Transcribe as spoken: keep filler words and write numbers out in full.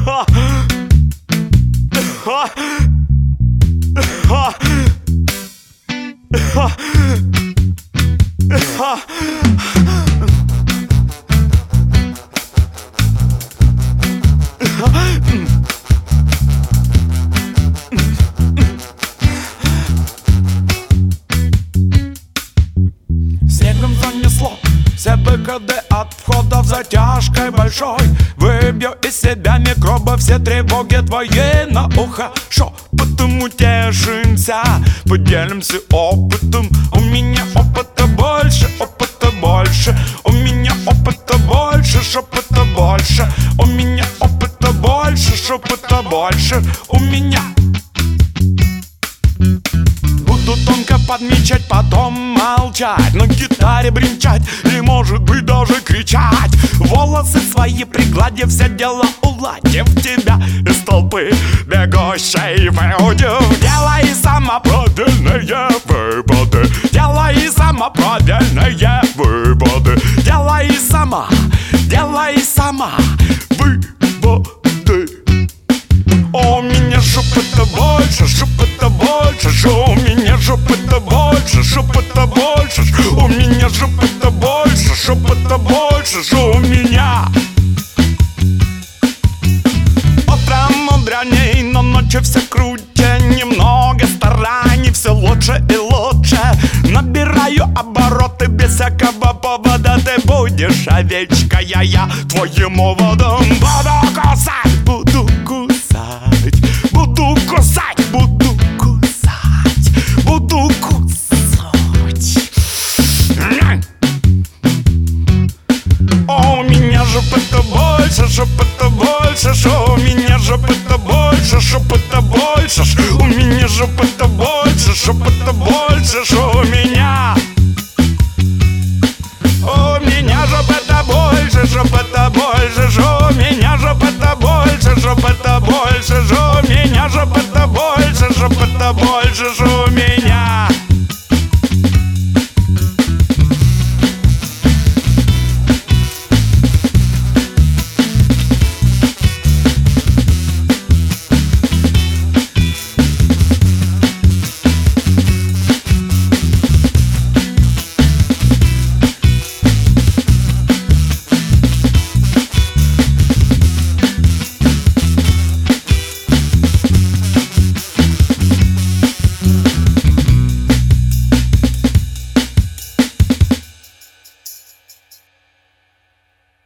Снегом занесло все выходы от входа в затяжкой большой. Выбью из себя микробы, все тревоги твои на ухо. Шепотом утешимся, поделимся опытом. У меня опыта больше, опыта больше. У меня опыта больше, шепота больше. У меня опыта больше, шепота больше. У меня буду тонко подмечать, потом молчать, на гитаре бренчать и, может быть, даже кричать. Волосы свои пригладив, все дело уладив, тебя из толпы бегущей выудив. Делай самоправильные выводы, делай самоправильные выводы, делай сама, делай сама выводы. У меня шепота больше, шепота больше, шо у меня шепота больше, шепота больше, у меня шепота больше, шепота больше, шо у меня. Утром мудреней, но ночью все круче, немного стараний, все лучше и лучше. Набираю обороты без всякого повода, ты будешь овечка, я, я твоим оводом. Буду кусать, буду кусать, буду кусать, буду кусать, буду кусать. У меня шепота больше, шепота больше, шо у меня шепота больше, шепота больше, у меня шепота больше, шепота больше, шо у меня. У меня шепота больше, шепота больше, шо у меня шепота больше, шепота больше, шо у меня шепота больше, шепота больше, шо